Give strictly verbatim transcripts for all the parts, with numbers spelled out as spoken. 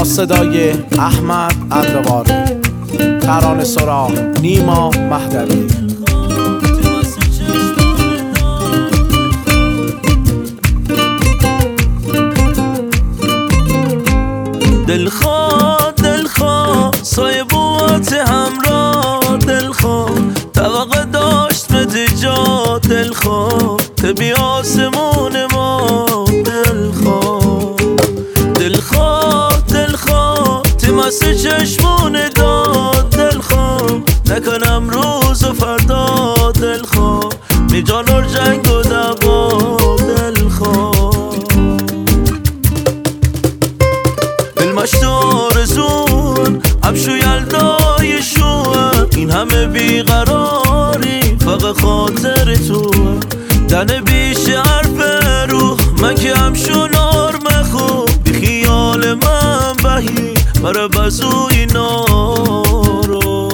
صدای احمد اندواری، ترانه سرا نیما مهدوی. دلخواه دلخواه صایبوات همراه، دلخواه طبقه داشت متجا، دلخواه تبی آسمون ما، دلخواه دلخواه دلخواه تمس چشمون داد، دلخواه نکنم روز و فردا، دلخواه می جانور جنگ و دوا، دلخواه بالمشتار زون ابشو یلدای شوه، این همه بیقراری فقط خاطر تو، دن بیش حرف روح من که همشو نارم خوب، بی خیال من بهی برای بزوی نارو.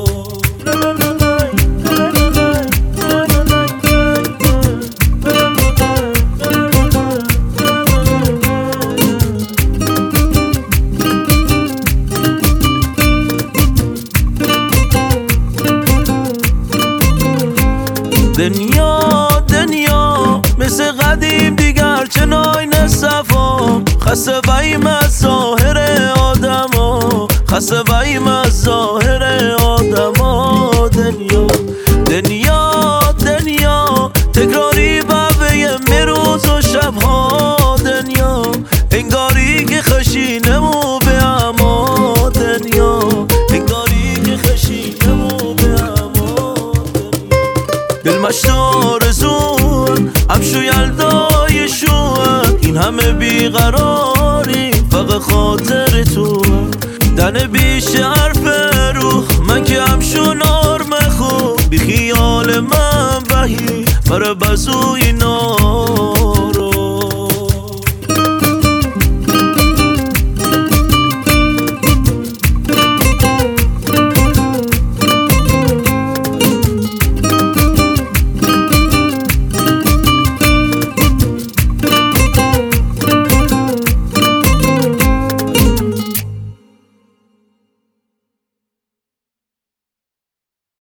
دنیا دنیا مثل قدیم دیگر چناین صفا، خسته باییم از ظاهر آدم ها، خسته باییم از ظاهر آدم ها. دنیا دنیا دنیا تکراری بابه مروز و شبها، دنیا انگاری که خشینمو به اما، دنیا انگاری که خشینمو به اما. دلمشتار زون ابشو یلدای شوه، این همه بیقراری فقط خاطر تو، دن بیش حرف روح من که همشو نارم خوب، بی خیال من بهی برای بزوی